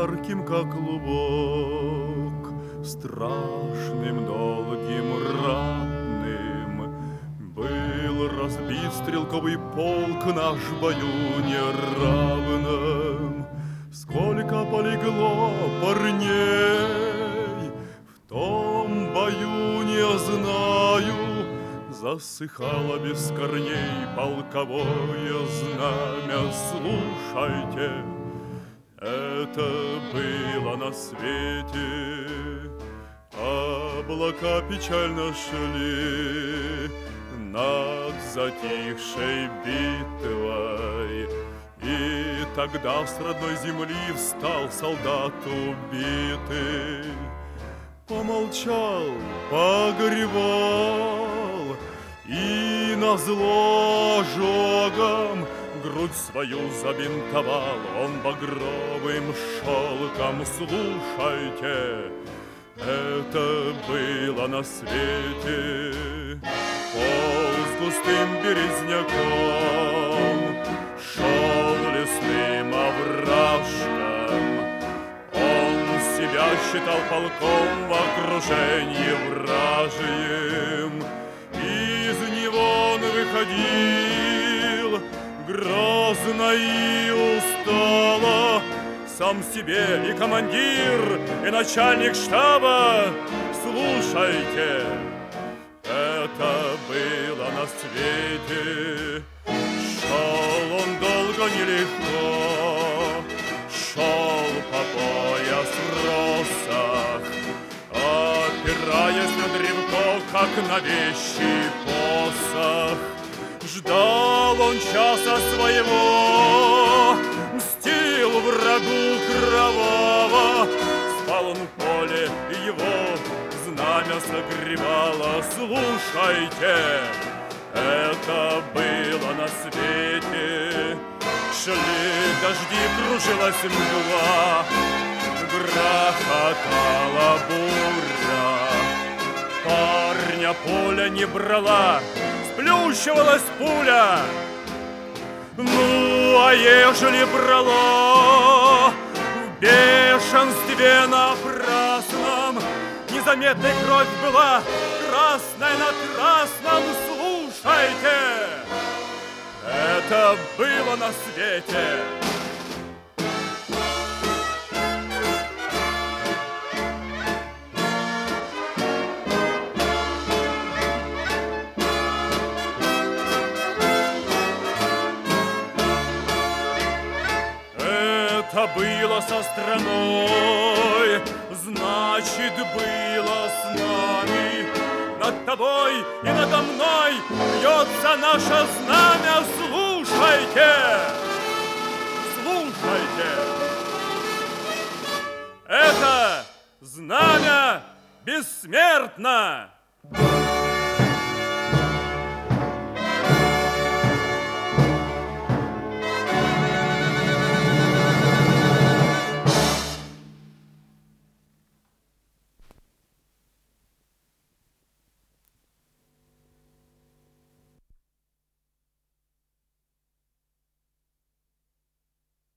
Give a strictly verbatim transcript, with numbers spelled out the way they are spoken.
жарким, как клубок, страшным, долгим, ратным. Был разбит стрелковый полк наш в бою неравном. Сколько полегло парней в том бою, не знаю. Засыхало без корней полковое знамя. Слушайте, это было на свете. Облака печально шли над затихшей битвой, и тогда с родной земли встал солдат убитый. Помолчал, погревал и назло ожогом грудь свою забинтовал он багровым шелком. Слушайте, это было на свете. Полз густым березняком, шел лесным овражком. Он себя считал полком в окружении вражьем. Из него он выходил грозно и устало, сам себе и командир, и начальник штаба. Слушайте, это было на свете. Шел он долго, нелегко, шел по пояс росах, опираясь на древко, как на вещий посох. Ждал он часа своего, мстил врагу кроваво. Спал он в поле, и его знамя согревало. Слушайте, это было на свете. Шли дожди, кружилась мгла, грохотала буря. Парня пуля не брала, сплющивалась пуля. Ну, а ежели брала в бешенстве напрасном, незаметной кровь была, красная на красном. Слушайте, это было на свете. Это было со страной, значит, было с нами. Над тобой и надо мной бьется наше знамя. Слушайте, слушайте, это знамя бессмертно.